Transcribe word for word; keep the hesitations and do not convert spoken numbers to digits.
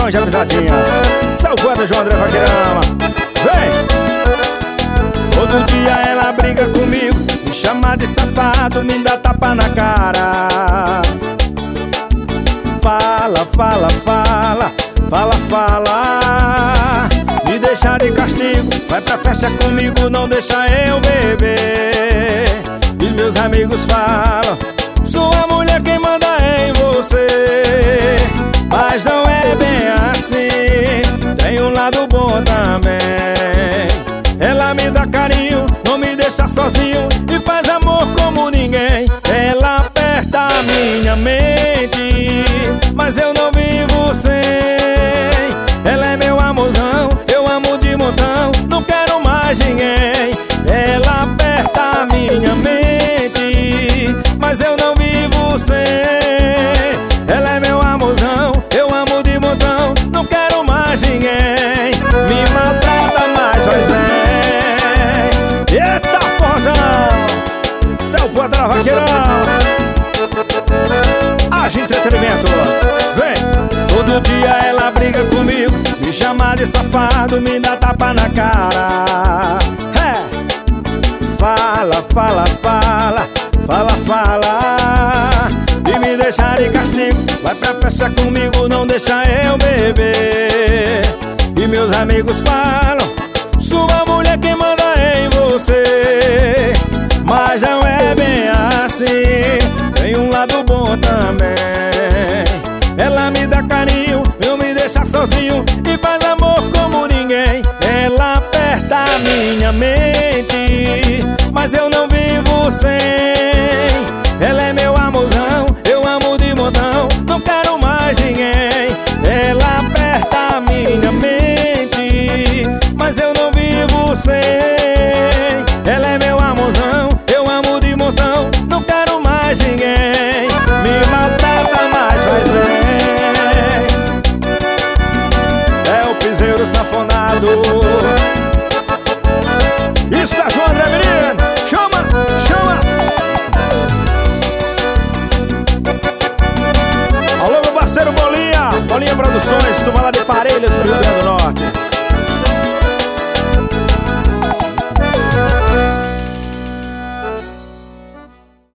milhão de avisadinha. Salvador João André Vaqueirama. Vem! Todo dia ela briga comigo, me chama de safado, me dá tapa na cara. Fala, fala, fala, fala, fala, me deixa de castigo, vai pra festa comigo, não deixa eu beber. E meus amigos falam, sua mulher quem manda é em você. Mas não é bem assim, tem um lado bom também. Ela me dá carinho, não me deixa sozinho e faz amor como ninguém. Ela aperta a minha mente, mas eu não vivo sem. Ela é meu amorzão, eu amo de montão, não quero mais ninguém. Ela aperta a minha mente, mas eu não vivo sem. Ela é meu amorzão, eu amo de montão, não quero mais ninguém. Me maltrata, mas faz bem. Eita, forrozão! Salvador Vaqueirão! Age Entretenimentos. Vem! Todo dia ela briga comigo, me chama de safado, me dá tapa na cara. É. Fala, fala, fala, fala, fala, e me deixa de castigo, vai pra festa comigo, não deixa eu beber. E meus amigos falam, sua mulher quem manda é em você. Mas não é bem assim, tem um lado bom também. Ela me dá carinho, eu me deixa sozinho e faz amor como ninguém. Ela aperta a minha mente, mas eu não vivo sem. Ela é meu amorzão, eu amo de montão, não quero mais ninguém. Ela aperta a minha mente, mas eu não vivo sem. Ela é meu amorzão, eu amo de montão, não quero mais ninguém. Me maltrata, mas faz bem. É o piseiro safonado. Isso é João André, menino. Chama, chama. Alô, meu parceiro Bolinha, Bolinha Produções, tu vai lá de Parelhas, no Rio Grande.